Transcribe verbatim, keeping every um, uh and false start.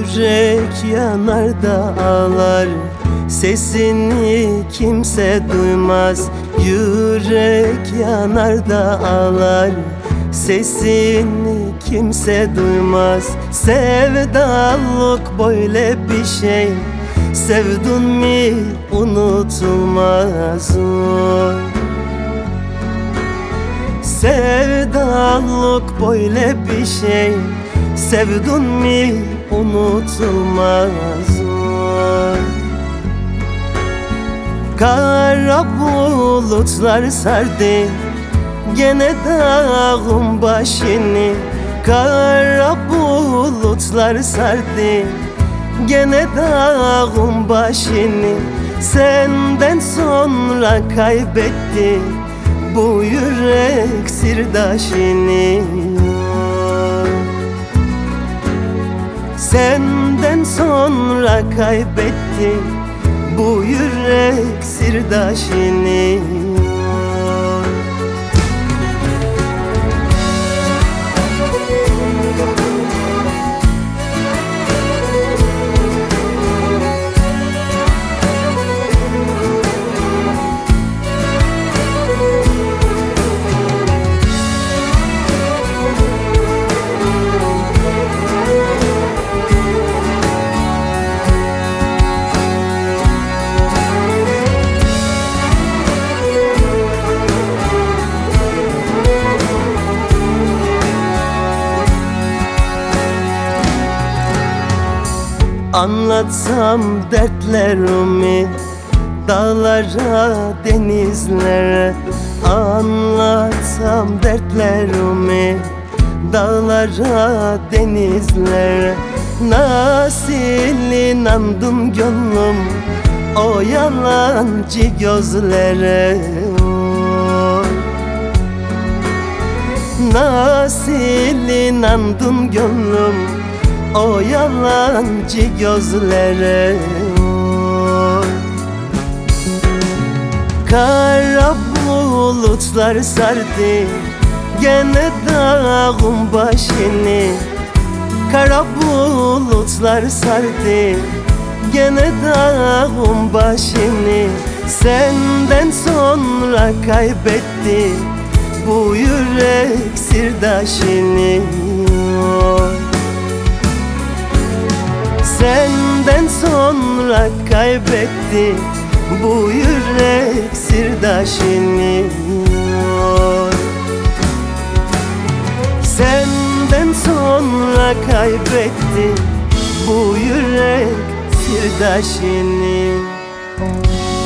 Yürek yanar da ağlar, sesini kimse duymaz. Yürek yanar da ağlar, sesini kimse duymaz. Sevdalık böyle bir şey, sevdun mi unutulmaz. Oy. Sevdalık böyle bir şey, sevdun mi unutulmaz. Oy. Kara bulutlar sardı gene dağın başını. Kara bulutlar sardı gene dağın başını. Senden sonra kaybetti bu yürek sırdaşını. Senden sonra kaybetti bu yürek sırdaşını. Anlatsam dertlerimi dağlara, denizlere. Anlatsam dertlerimi dağlara, denizlere. Nasıl inandım gönlüm o yalancı gözlere. Oy. Nasıl inandım gönlüm o yalancı gözlere. Oy. Kara bulutlar sardı gene dağın başını. Kara bulutlar sardı gene dağın başını. Senden sonra kaybetti bu yürek sırdaşını. Oy. Senden sonra kaybetti bu yürek sırdaşını. Oy. Senden sonra kaybetti bu yürek sırdaşını.